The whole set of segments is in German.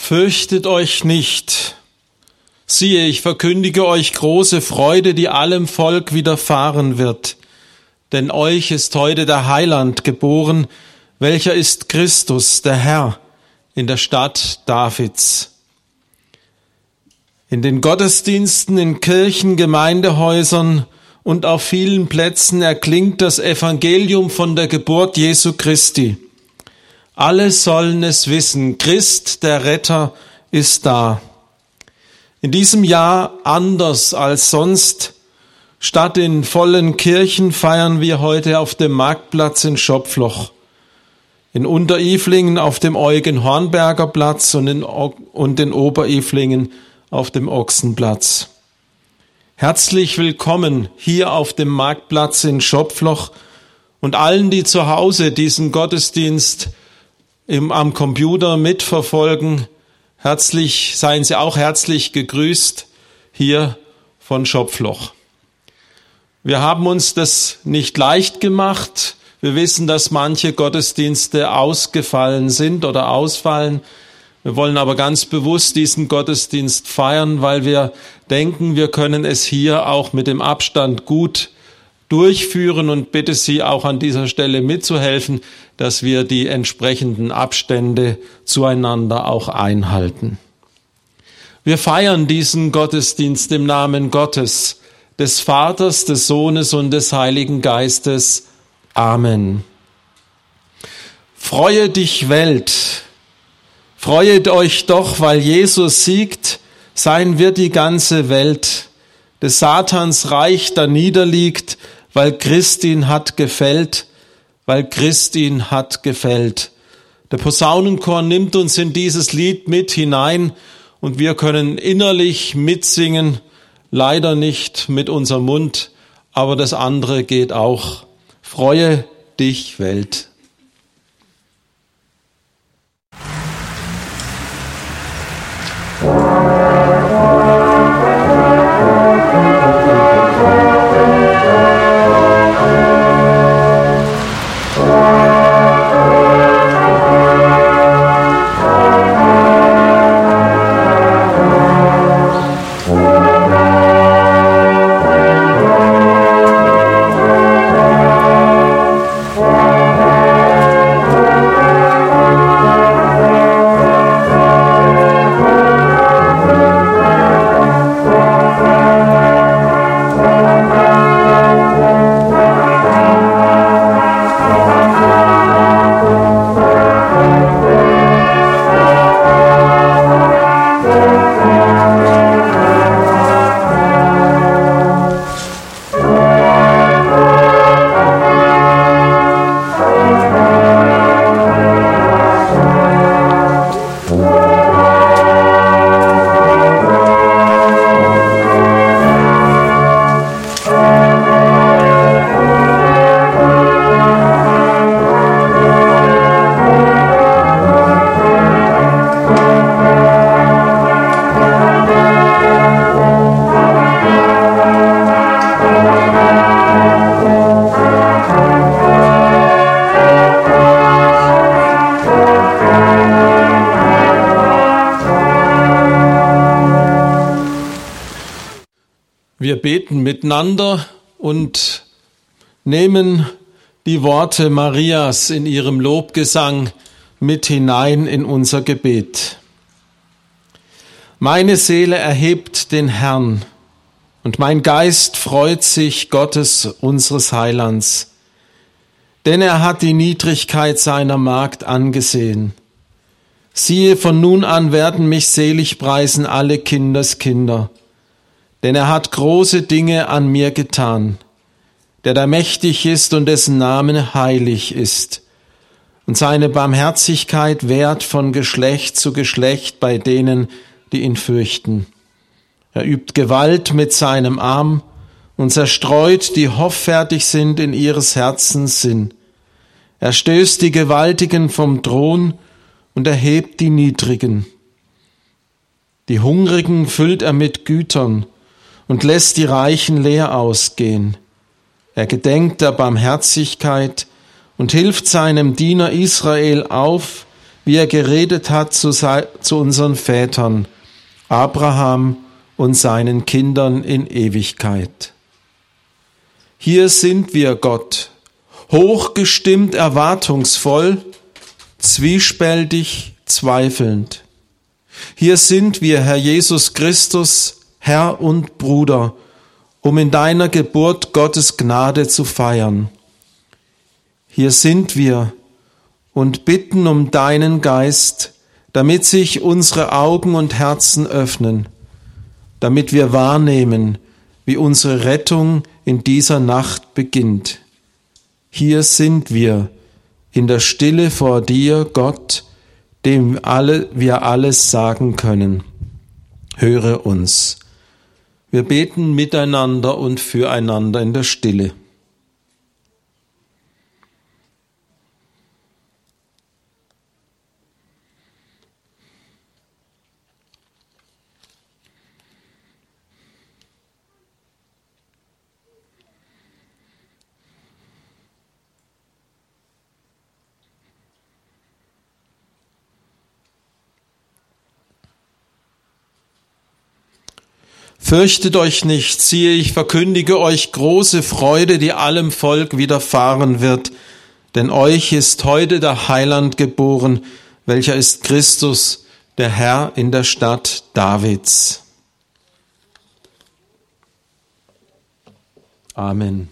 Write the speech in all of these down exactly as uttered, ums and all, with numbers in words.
Fürchtet euch nicht. Siehe, ich verkündige euch große Freude, die allem Volk widerfahren wird. Denn euch ist heute der Heiland geboren, welcher ist Christus, der Herr, in der Stadt Davids. In den Gottesdiensten, in Kirchen, Gemeindehäusern und auf vielen Plätzen erklingt das Evangelium von der Geburt Jesu Christi. Alle sollen es wissen, Christ, der Retter, ist da. In diesem Jahr anders als sonst. Statt in vollen Kirchen feiern wir heute auf dem Marktplatz in Schopfloch, in Unteriflingen auf dem Eugen-Hornberger Platz und in, und in Oberiflingen auf dem Ochsenplatz. Herzlich willkommen hier auf dem Marktplatz in Schopfloch und allen, die zu Hause diesen Gottesdienst im, am Computer mitverfolgen. Herzlich, seien Sie auch herzlich gegrüßt hier von Schopfloch. Wir haben uns das nicht leicht gemacht. Wir wissen, dass manche Gottesdienste ausgefallen sind oder ausfallen. Wir wollen aber ganz bewusst diesen Gottesdienst feiern, weil wir denken, wir können es hier auch mit dem Abstand gut durchführen und bitte Sie auch an dieser Stelle mitzuhelfen, dass wir die entsprechenden Abstände zueinander auch einhalten. Wir feiern diesen Gottesdienst im Namen Gottes, des Vaters, des Sohnes und des Heiligen Geistes. Amen. Freue dich, Welt! Freuet euch doch, weil Jesus siegt, sein wird die ganze Welt. Des Satans Reich da niederliegt, weil Christ ihn hat gefällt, weil Christ ihn hat gefällt. Der Posaunenchor nimmt uns in dieses Lied mit hinein und wir können innerlich mitsingen, leider nicht mit unserem Mund, aber das andere geht auch. Freue dich, Welt. Wir beten miteinander und nehmen die Worte Marias in ihrem Lobgesang mit hinein in unser Gebet. Meine Seele erhebt den Herrn und mein Geist freut sich Gottes, unseres Heilands. Denn er hat die Niedrigkeit seiner Magd angesehen. Siehe, von nun an werden mich selig preisen alle Kindeskinder. Denn er hat große Dinge an mir getan, der da mächtig ist und dessen Name heilig ist. Und seine Barmherzigkeit währt von Geschlecht zu Geschlecht bei denen, die ihn fürchten. Er übt Gewalt mit seinem Arm und zerstreut, die hoffärtig sind in ihres Herzens Sinn. Er stößt die Gewaltigen vom Thron und erhebt die Niedrigen. Die Hungrigen füllt er mit Gütern und lässt die Reichen leer ausgehen. Er gedenkt der Barmherzigkeit und hilft seinem Diener Israel auf, wie er geredet hat zu, zu unseren Vätern, Abraham und seinen Kindern in Ewigkeit. Hier sind wir, Gott, hochgestimmt erwartungsvoll, zwiespältig zweifelnd. Hier sind wir, Herr Jesus Christus, Herr und Bruder, um in deiner Geburt Gottes Gnade zu feiern. Hier sind wir und bitten um deinen Geist, damit sich unsere Augen und Herzen öffnen, damit wir wahrnehmen, wie unsere Rettung in dieser Nacht beginnt. Hier sind wir, in der Stille vor dir, Gott, dem alle, wir alles sagen können. Höre uns. Wir beten miteinander und füreinander in der Stille. Fürchtet euch nicht, siehe, ich verkündige euch große Freude, die allem Volk widerfahren wird. Denn euch ist heute der Heiland geboren, welcher ist Christus, der Herr in der Stadt Davids. Amen.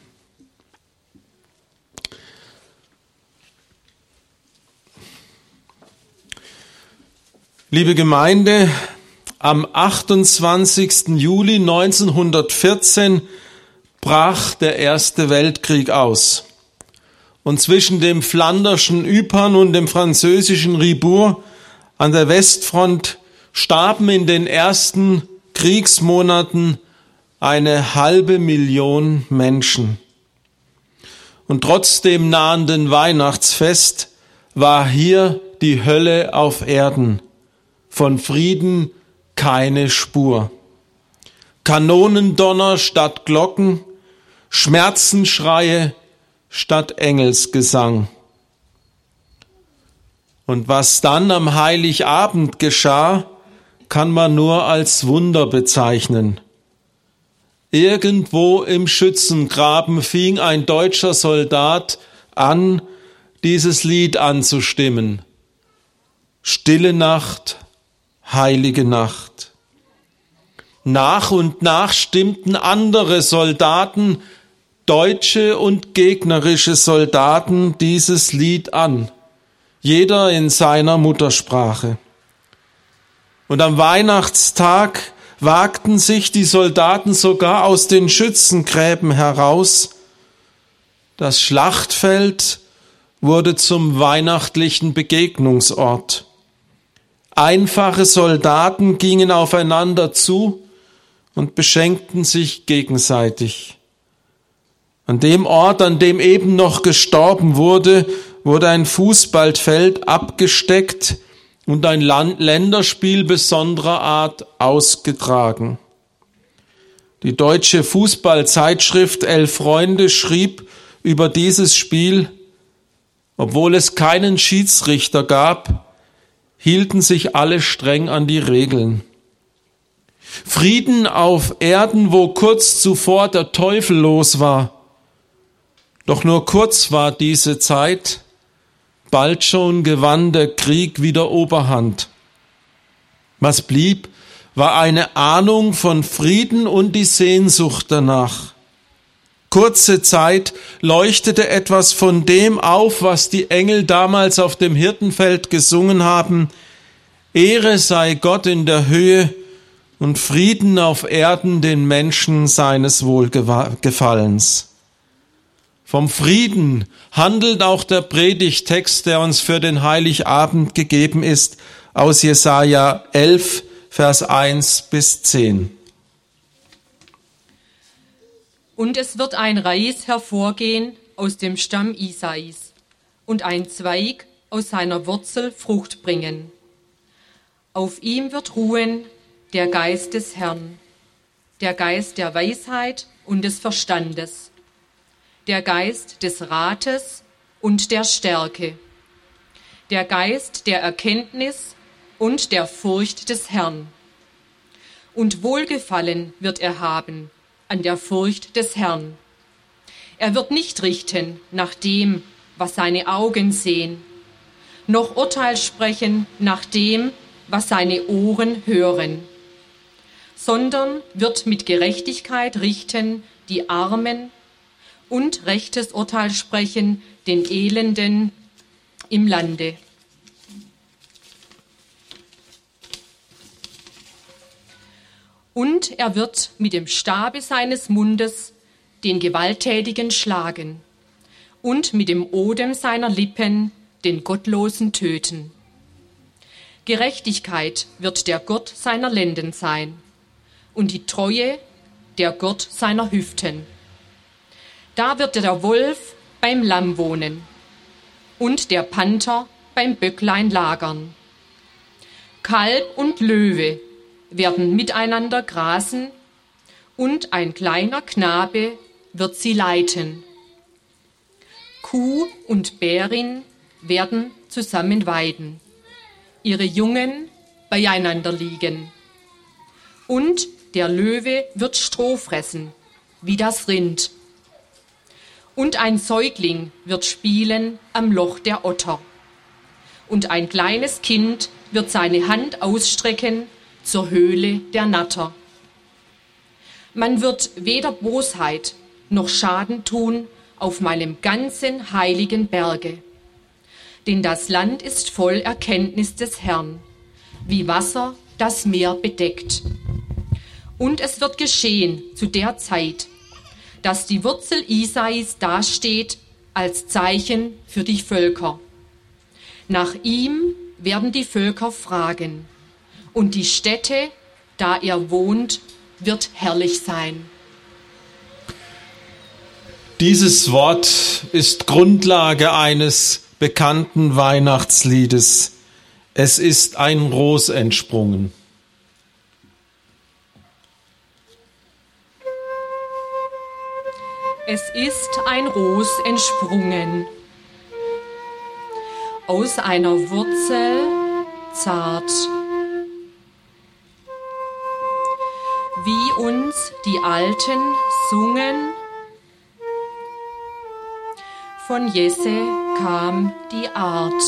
Liebe Gemeinde, am achtundzwanzigsten Juli neunzehnhundertvierzehn brach der Erste Weltkrieg aus. Und zwischen dem flanderschen Ypern und dem französischen Ribourg an der Westfront starben in den ersten Kriegsmonaten eine halbe Million Menschen. Und trotz dem nahenden Weihnachtsfest war hier die Hölle auf Erden. Von Frieden keine Spur. Kanonendonner statt Glocken, Schmerzenschreie statt Engelsgesang. Und was dann am Heiligabend geschah, kann man nur als Wunder bezeichnen. Irgendwo im Schützengraben fing ein deutscher Soldat an, dieses Lied anzustimmen. Stille Nacht, heilige Nacht. Nach und nach stimmten andere Soldaten, deutsche und gegnerische Soldaten, dieses Lied an, jeder in seiner Muttersprache. Und am Weihnachtstag wagten sich die Soldaten sogar aus den Schützengräben heraus. Das Schlachtfeld wurde zum weihnachtlichen Begegnungsort. Einfache Soldaten gingen aufeinander zu und beschenkten sich gegenseitig. An dem Ort, an dem eben noch gestorben wurde, wurde ein Fußballfeld abgesteckt und ein Land- Länderspiel besonderer Art ausgetragen. Die deutsche Fußballzeitschrift Elf Freunde schrieb über dieses Spiel: Obwohl es keinen Schiedsrichter gab, hielten sich alle streng an die Regeln. Frieden auf Erden, wo kurz zuvor der Teufel los war. Doch nur kurz war diese Zeit, bald schon gewann der Krieg wieder Oberhand. Was blieb, war eine Ahnung von Frieden und die Sehnsucht danach. Kurze Zeit leuchtete etwas von dem auf, was die Engel damals auf dem Hirtenfeld gesungen haben: Ehre sei Gott in der Höhe und Frieden auf Erden den Menschen seines Wohlgefallens. Vom Frieden handelt auch der Predigttext, der uns für den Heiligabend gegeben ist, aus Jesaja elf, Vers eins bis zehn. Und es wird ein Reis hervorgehen aus dem Stamm Isais und ein Zweig aus seiner Wurzel Frucht bringen. Auf ihm wird ruhen der Geist des Herrn, der Geist der Weisheit und des Verstandes, der Geist des Rates und der Stärke, der Geist der Erkenntnis und der Furcht des Herrn. Und Wohlgefallen wird er haben an der Furcht des Herrn. Er wird nicht richten nach dem, was seine Augen sehen, noch Urteil sprechen nach dem, was seine Ohren hören, sondern wird mit Gerechtigkeit richten die Armen und rechtes Urteil sprechen den Elenden im Lande. Und er wird mit dem Stabe seines Mundes den Gewalttätigen schlagen und mit dem Odem seiner Lippen den Gottlosen töten. Gerechtigkeit wird der Gurt seiner Lenden sein und die Treue der Gurt seiner Hüften. Da wird der Wolf beim Lamm wohnen und der Panther beim Böcklein lagern. Kalb und Löwe werden miteinander grasen und ein kleiner Knabe wird sie leiten. Kuh und Bärin werden zusammen weiden, ihre Jungen beieinander liegen. Und der Löwe wird Stroh fressen, wie das Rind. Und ein Säugling wird spielen am Loch der Otter. Und ein kleines Kind wird seine Hand ausstrecken zur Höhle der Natter. Man wird weder Bosheit noch Schaden tun auf meinem ganzen heiligen Berge. Denn das Land ist voll Erkenntnis des Herrn, wie Wasser das Meer bedeckt. Und es wird geschehen zu der Zeit, dass die Wurzel Isais dasteht als Zeichen für die Völker. Nach ihm werden die Völker fragen, und die Stätte, da er wohnt, wird herrlich sein. Dieses Wort ist Grundlage eines bekannten Weihnachtsliedes. Es ist ein Ros entsprungen. Es ist ein Ros entsprungen, aus einer Wurzel zart, wie uns die Alten sungen. Von Jesse kam die Art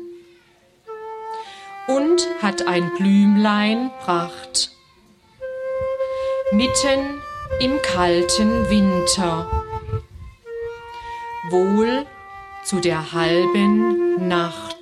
und hat ein Blümlein pracht, mitten im kalten Winter, wohl zu der halben Nacht.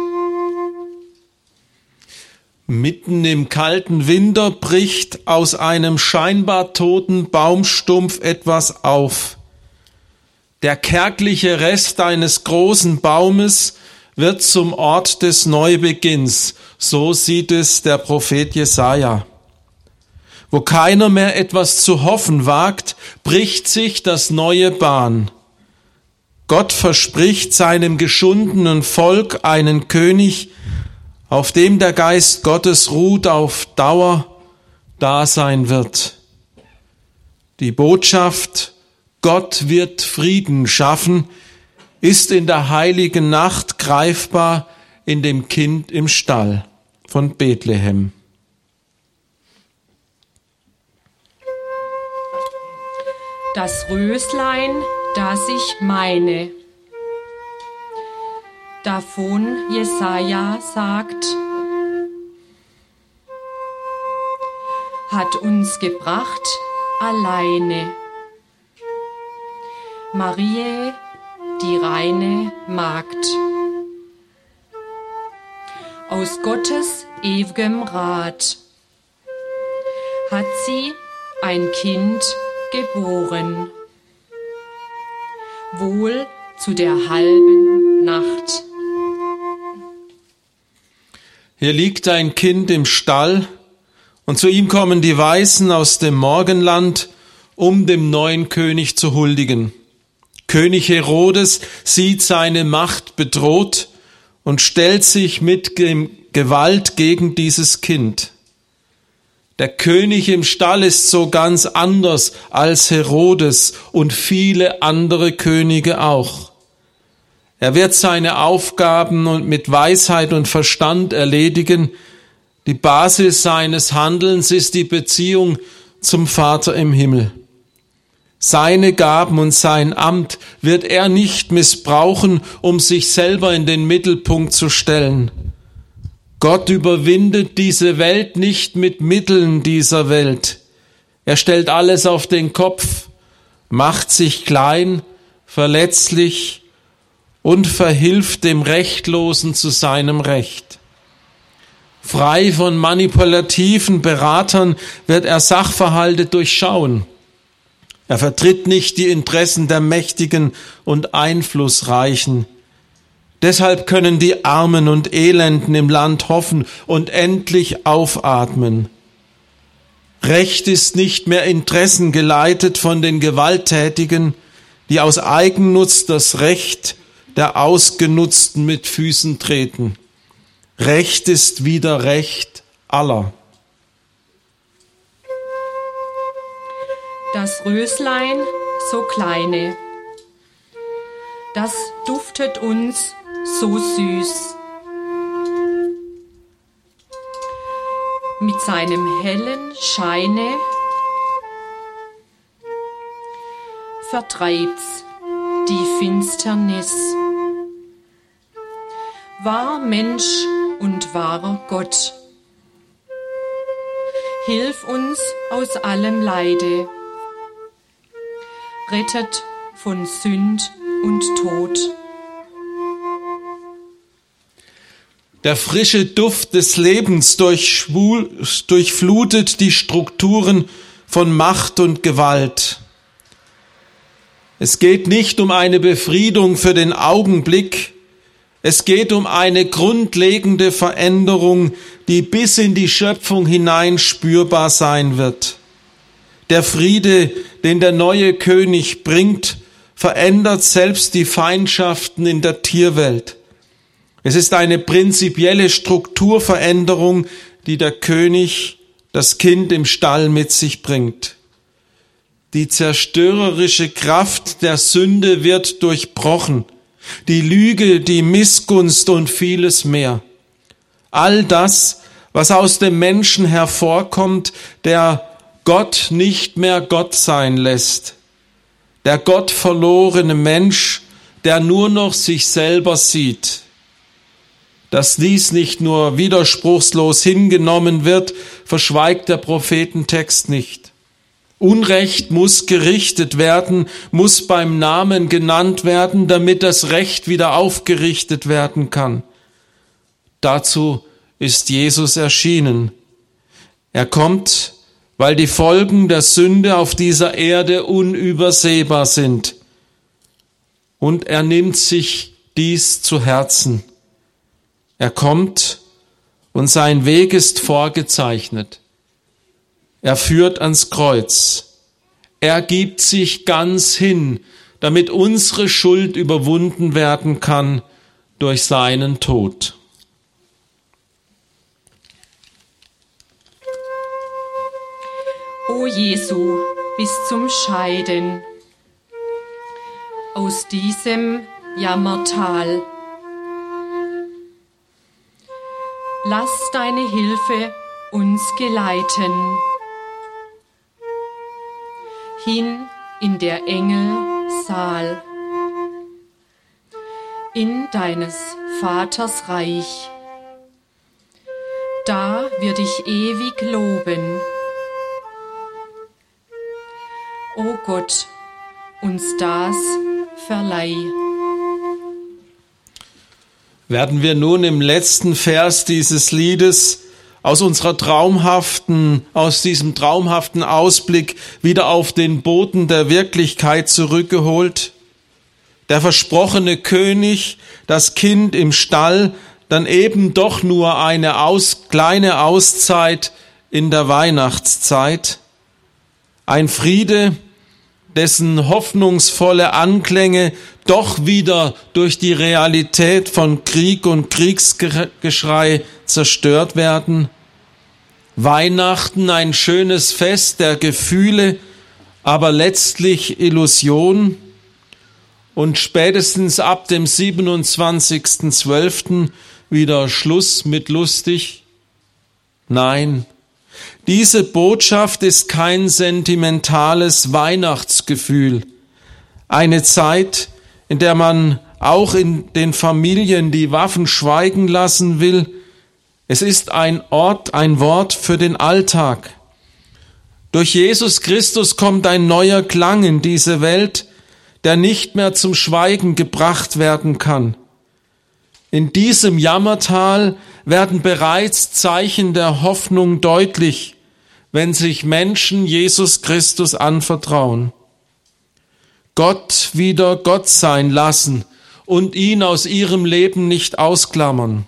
Mitten im kalten Winter bricht aus einem scheinbar toten Baumstumpf etwas auf. Der kärgliche Rest eines großen Baumes wird zum Ort des Neubeginns. So sieht es der Prophet Jesaja. Wo keiner mehr etwas zu hoffen wagt, bricht sich das neue Bahn. Gott verspricht seinem geschundenen Volk einen König, auf dem der Geist Gottes ruht, auf Dauer da sein wird. Die Botschaft, Gott wird Frieden schaffen, ist in der heiligen Nacht greifbar in dem Kind im Stall von Bethlehem. Das Röslein, das ich meine, davon Jesaja sagt, hat uns gebracht alleine Marie, die reine Magd, aus Gottes ewigem Rat hat sie ein Kind geboren, wohl zu der halben Nacht. Hier liegt ein Kind im Stall, und zu ihm kommen die Weisen aus dem Morgenland, um dem neuen König zu huldigen. König Herodes sieht seine Macht bedroht und stellt sich mit Gewalt gegen dieses Kind. Der König im Stall ist so ganz anders als Herodes und viele andere Könige auch. Er wird seine Aufgaben und mit Weisheit und Verstand erledigen. Die Basis seines Handelns ist die Beziehung zum Vater im Himmel. Seine Gaben und sein Amt wird er nicht missbrauchen, um sich selber in den Mittelpunkt zu stellen. Gott überwindet diese Welt nicht mit Mitteln dieser Welt. Er stellt alles auf den Kopf, macht sich klein, verletzlich und verhilft dem Rechtlosen zu seinem Recht. Frei von manipulativen Beratern wird er Sachverhalte durchschauen. Er vertritt nicht die Interessen der Mächtigen und Einflussreichen. Deshalb können die Armen und Elenden im Land hoffen und endlich aufatmen. Recht ist nicht mehr interessengeleitet von den Gewalttätigen, die aus Eigennutz das Recht der Ausgenutzten mit Füßen treten. Recht ist wieder Recht aller. Das Röslein, so kleine, das duftet uns so süß. Mit seinem hellen Scheine vertreibt's die Finsternis. Wahr Mensch und wahrer Gott, hilf uns aus allem Leide, rettet von Sünd und Tod. Der frische Duft des Lebens durchflutet die Strukturen von Macht und Gewalt. Es geht nicht um eine Befriedung für den Augenblick, es geht um eine grundlegende Veränderung, die bis in die Schöpfung hinein spürbar sein wird. Der Friede, den der neue König bringt, verändert selbst die Feindschaften in der Tierwelt. Es ist eine prinzipielle Strukturveränderung, die der König, das Kind im Stall mit sich bringt. Die zerstörerische Kraft der Sünde wird durchbrochen. Die Lüge, die Missgunst und vieles mehr. All das, was aus dem Menschen hervorkommt, der Gott nicht mehr Gott sein lässt. Der gottverlorene Mensch, der nur noch sich selber sieht. Dass dies nicht nur widerspruchslos hingenommen wird, verschweigt der Prophetentext nicht. Unrecht muss gerichtet werden, muss beim Namen genannt werden, damit das Recht wieder aufgerichtet werden kann. Dazu ist Jesus erschienen. Er kommt, weil die Folgen der Sünde auf dieser Erde unübersehbar sind. Und er nimmt sich dies zu Herzen. Er kommt und sein Weg ist vorgezeichnet. Er führt ans Kreuz. Er gibt sich ganz hin, damit unsere Schuld überwunden werden kann durch seinen Tod. O Jesu, bis zum Scheiden aus diesem Jammertal. Lass deine Hilfe uns geleiten, hin in der Engel Saal, in deines Vaters Reich. Da wird ich ewig loben. O Gott, uns das verleih. Werden wir nun im letzten Vers dieses Liedes aus unserer traumhaften, aus diesem traumhaften Ausblick wieder auf den Boden der Wirklichkeit zurückgeholt. Der versprochene König, das Kind im Stall, dann eben doch nur eine aus, kleine Auszeit in der Weihnachtszeit. Ein Friede, dessen hoffnungsvolle Anklänge doch wieder durch die Realität von Krieg und Kriegsgeschrei zerstört werden. Weihnachten, ein schönes Fest der Gefühle, aber letztlich Illusion. und spätestens ab dem siebenundzwanzigsten zwölften wieder Schluss mit lustig? Nein, diese Botschaft ist kein sentimentales Weihnachtsgefühl. Eine Zeit, in der man auch in den Familien die Waffen schweigen lassen will. Es ist ein Ort, ein Wort für den Alltag. Durch Jesus Christus kommt ein neuer Klang in diese Welt, der nicht mehr zum Schweigen gebracht werden kann. In diesem Jammertal werden bereits Zeichen der Hoffnung deutlich, wenn sich Menschen Jesus Christus anvertrauen. Gott wieder Gott sein lassen und ihn aus ihrem Leben nicht ausklammern.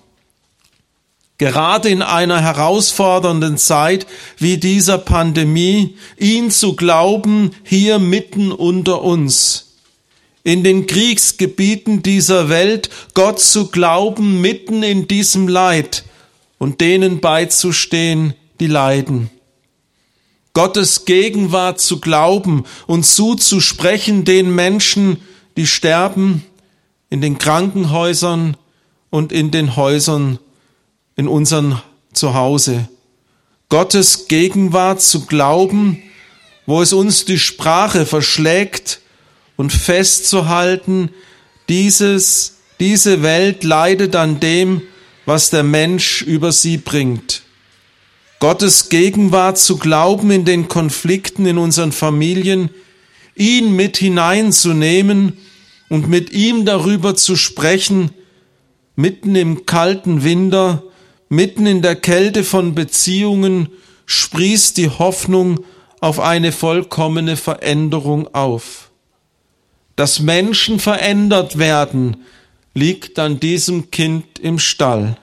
Gerade in einer herausfordernden Zeit wie dieser Pandemie, ihn zu glauben, hier mitten unter uns. In den Kriegsgebieten dieser Welt, Gott zu glauben, mitten in diesem Leid und denen beizustehen, die leiden. Gottes Gegenwart zu glauben und zuzusprechen den Menschen, die sterben, in den Krankenhäusern und in den Häusern in unserem Zuhause. Gottes Gegenwart zu glauben, wo es uns die Sprache verschlägt, und festzuhalten, dieses, diese Welt leidet an dem, was der Mensch über sie bringt. Gottes Gegenwart zu glauben in den Konflikten in unseren Familien, ihn mit hineinzunehmen und mit ihm darüber zu sprechen, mitten im kalten Winter, mitten in der Kälte von Beziehungen, sprießt die Hoffnung auf eine vollkommene Veränderung auf. Dass Menschen verändert werden, liegt an diesem Kind im Stall.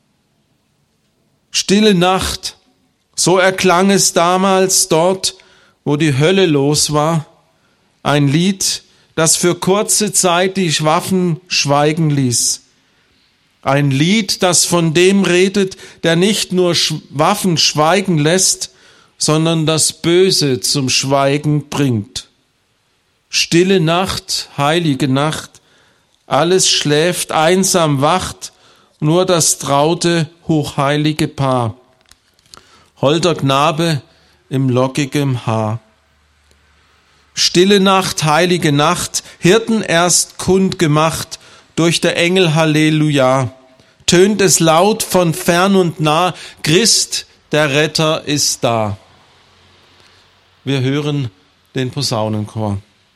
Stille Nacht, so erklang es damals dort, wo die Hölle los war, ein Lied, das für kurze Zeit die Waffen schweigen ließ. Ein Lied, das von dem redet, der nicht nur Waffen schweigen lässt, sondern das Böse zum Schweigen bringt. Stille Nacht, heilige Nacht, alles schläft, einsam wacht, nur das traute, hochheilige Paar. Holder Knabe im lockigem Haar. Stille Nacht, heilige Nacht, Hirten erst kundgemacht, durch der Engel Halleluja. Tönt es laut von fern und nah, Christ, der Retter, ist da. Wir hören den Posaunenchor.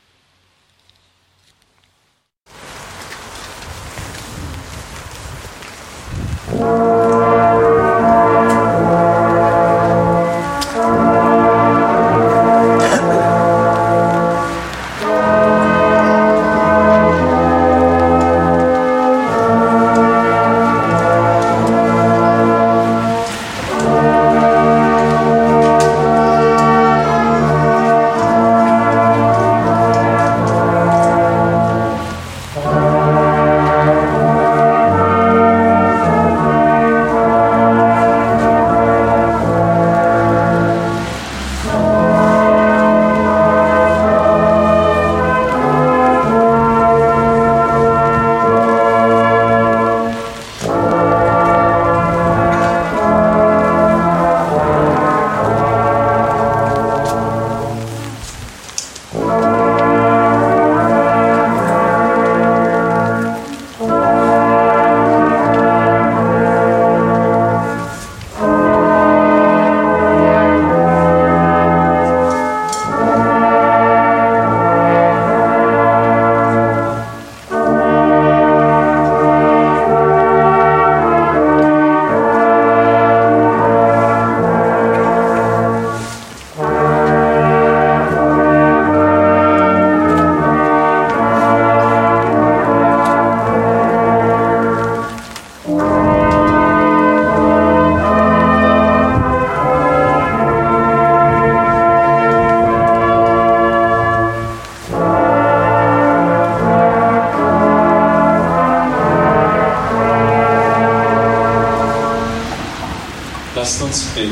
Lasst uns beten.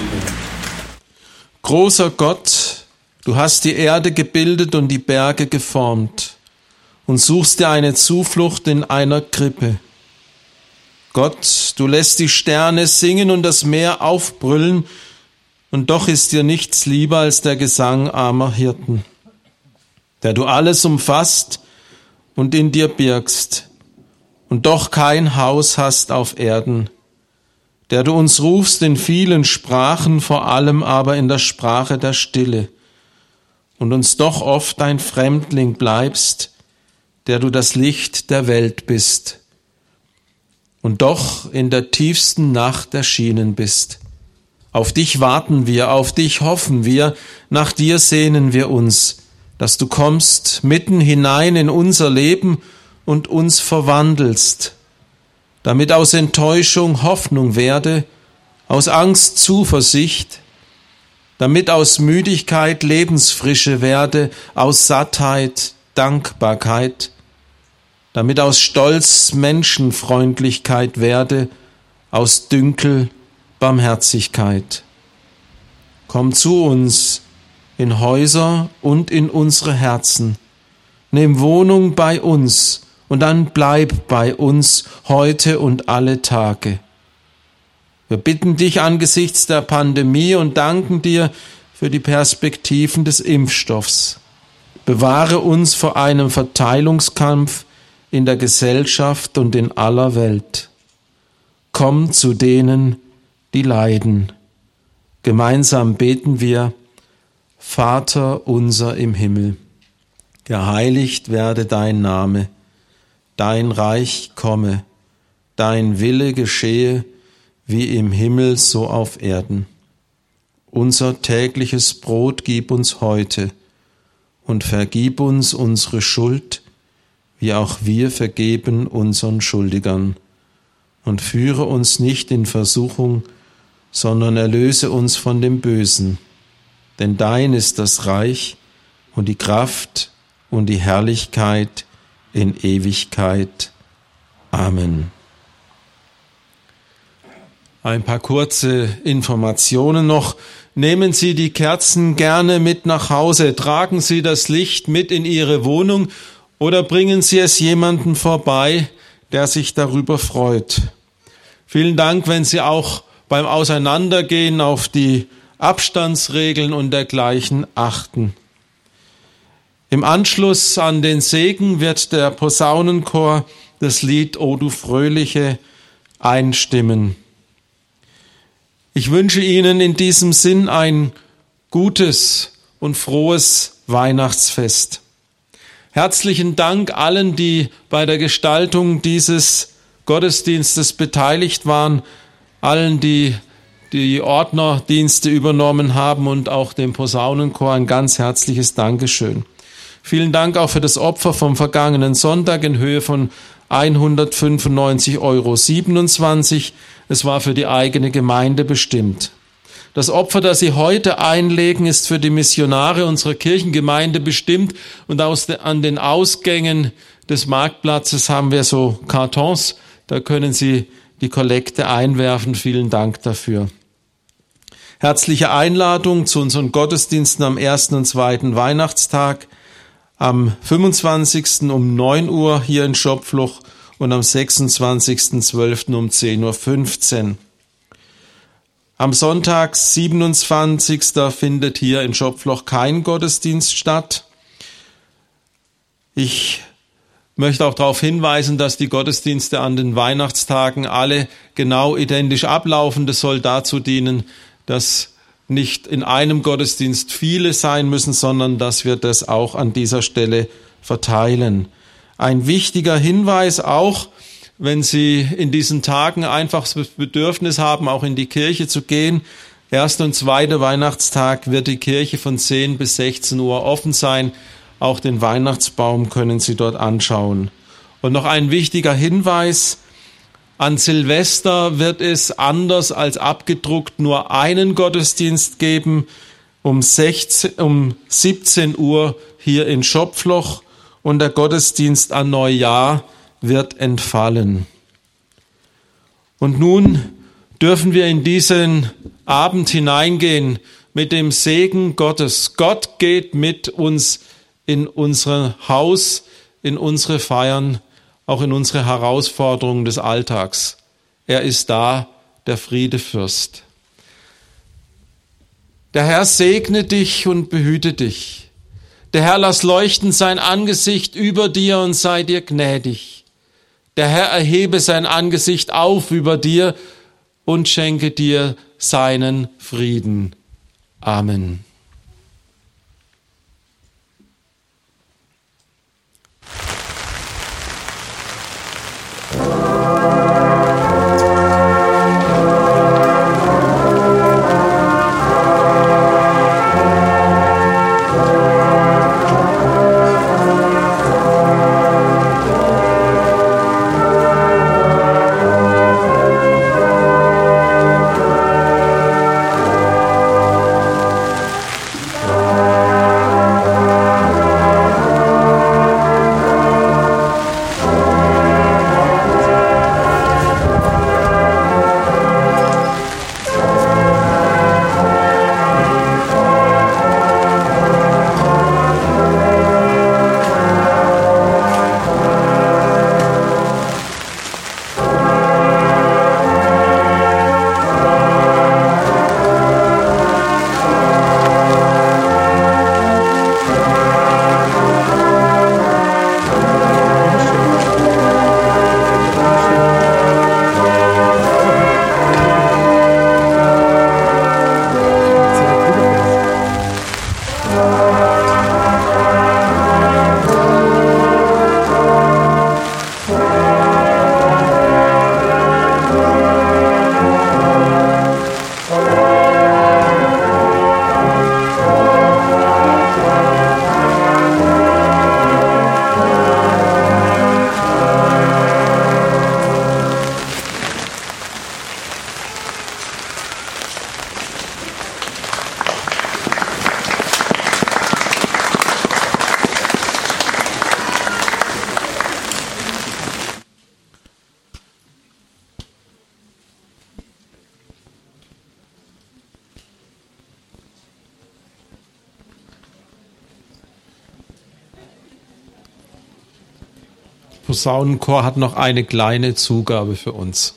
Großer Gott, du hast die Erde gebildet und die Berge geformt. und suchst dir eine Zuflucht in einer Krippe. Gott, du lässt die Sterne singen und das Meer aufbrüllen, und doch ist dir nichts lieber als der Gesang armer Hirten, der du alles umfasst und in dir birgst, und doch kein Haus hast auf Erden, der du uns rufst in vielen Sprachen, vor allem aber in der Sprache der Stille, und uns doch oft ein Fremdling bleibst, der du das Licht der Welt bist, und doch in der tiefsten Nacht erschienen bist. Auf dich warten wir, auf dich hoffen wir, nach dir sehnen wir uns, dass du kommst mitten hinein in unser Leben und uns verwandelst, damit aus Enttäuschung Hoffnung werde, aus Angst Zuversicht, damit aus Müdigkeit Lebensfrische werde, aus Sattheit Dankbarkeit, damit aus Stolz Menschenfreundlichkeit werde, aus Dünkel Barmherzigkeit. Komm zu uns in Häuser und in unsere Herzen. Nimm Wohnung bei uns und dann bleib bei uns heute und alle Tage. Wir bitten dich angesichts der Pandemie und danken dir für die Perspektiven des Impfstoffs. Bewahre uns vor einem Verteilungskampf in der Gesellschaft und in aller Welt. Komm zu denen, die leiden. Gemeinsam beten wir: Vater unser im Himmel, geheiligt werde dein Name, dein Reich komme, dein Wille geschehe, wie im Himmel so auf Erden. Unser tägliches Brot gib uns heute und vergib uns unsere Schuld, wie auch wir vergeben unseren Schuldigern. Und führe uns nicht in Versuchung, sondern erlöse uns von dem Bösen. Denn dein ist das Reich und die Kraft und die Herrlichkeit in Ewigkeit. Amen. Ein paar kurze Informationen noch. Nehmen Sie die Kerzen gerne mit nach Hause, tragen Sie das Licht mit in Ihre Wohnung oder bringen Sie es jemandem vorbei, der sich darüber freut. Vielen Dank, wenn Sie auch beim Auseinandergehen auf die Abstandsregeln und dergleichen achten. Im Anschluss an den Segen wird der Posaunenchor das Lied O du Fröhliche einstimmen. Ich wünsche Ihnen in diesem Sinn ein gutes und frohes Weihnachtsfest. Herzlichen Dank allen, die bei der Gestaltung dieses Gottesdienstes beteiligt waren, allen, die die Ordnerdienste übernommen haben und auch dem Posaunenchor ein ganz herzliches Dankeschön. Vielen Dank auch für das Opfer vom vergangenen Sonntag in Höhe von hundertfünfundneunzig Euro siebenundzwanzig. Es war für die eigene Gemeinde bestimmt. Das Opfer, das Sie heute einlegen, ist für die Missionare unserer Kirchengemeinde bestimmt, und aus de, an den Ausgängen des Marktplatzes haben wir so Kartons, da können Sie die Kollekte einwerfen. Vielen Dank dafür. Herzliche Einladung zu unseren Gottesdiensten am ersten und zweiten Weihnachtstag, am fünfundzwanzigsten um neun Uhr hier in Schopfloch und am sechsundzwanzigsten zwölften um zehn Uhr fünfzehn. Am Sonntag, siebenundzwanzigsten findet hier in Schopfloch kein Gottesdienst statt. Ich möchte auch darauf hinweisen, dass die Gottesdienste an den Weihnachtstagen alle genau identisch ablaufen. Das soll dazu dienen, dass nicht in einem Gottesdienst viele sein müssen, sondern dass wir das auch an dieser Stelle verteilen. Ein wichtiger Hinweis auch: Wenn Sie in diesen Tagen einfach das Bedürfnis haben, auch in die Kirche zu gehen, erster und zweiter Weihnachtstag wird die Kirche von zehn bis sechzehn Uhr offen sein. Auch den Weihnachtsbaum können Sie dort anschauen. Und noch ein wichtiger Hinweis: An Silvester wird es anders als abgedruckt nur einen Gottesdienst geben, um, sechzehn, um siebzehn Uhr hier in Schopfloch, und der Gottesdienst an Neujahr wird entfallen. Und nun dürfen wir in diesen Abend hineingehen mit dem Segen Gottes. Gott geht mit uns in unser Haus, in unsere Feiern, auch in unsere Herausforderungen des Alltags. Er ist da, der Friedefürst. Der Herr segne dich und behüte dich. Der Herr lass leuchten sein Angesicht über dir und sei dir gnädig. Der Herr erhebe sein Angesicht auf über dir und schenke dir seinen Frieden. Amen. Posaunenchor hat noch eine kleine Zugabe für uns.